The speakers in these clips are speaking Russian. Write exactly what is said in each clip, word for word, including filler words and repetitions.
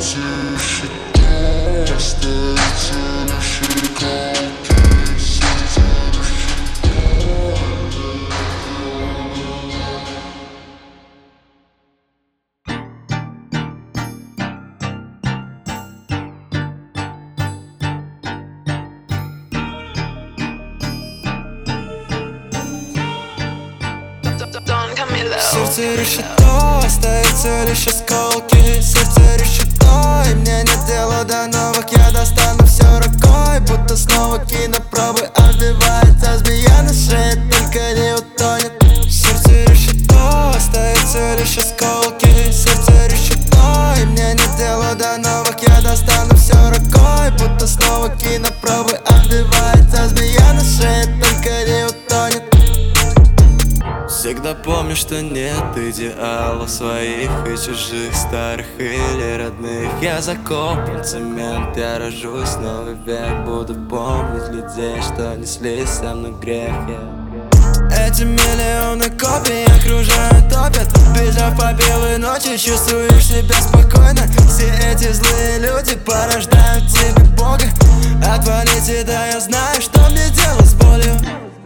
Сердце решето, остаются лишь осколки. Сердце решето, и мне нет дела до новых. Я достану все рукой, будто снова кинопробы. Отбивается змея на шее, только не утонет. Сердце решето, остаются лишь осколки. Сердце решето, и мне нет дела до новых. Я достану все рукой, будто снова кинопробы. Отбивается змея на шее, только не утонет. Всегда помню, что нет идеалов своих и чужих, старых или родных. Я закопан в цемент, я рожусь новый век. Буду помнить людей, что несли со мной грех, yeah. Эти миллионы копий окружают, топят. Бежав по белой ночи, чувствуешь себя спокойно. Все эти злые люди порождают тебе Бога. Отвалите, да я знаю, что мне делать с болью.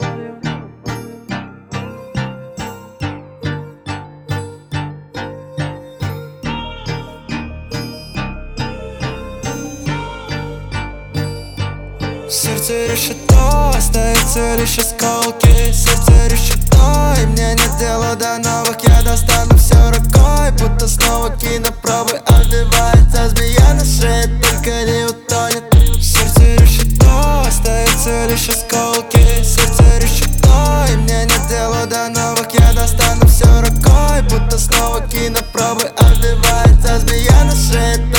Сердце решето, остаются лишь осколки. Сердце решето, и мне нет дела до новых. Я достану все рукой, будто снова кинопробы. Отбивается змея на шее, только не утонет. Сердце решето, остаются лишь осколки. Сердце решето, и мне нет дела до новых. Я достану все рукой, будто снова кинопробы. Отбивается змея на шее.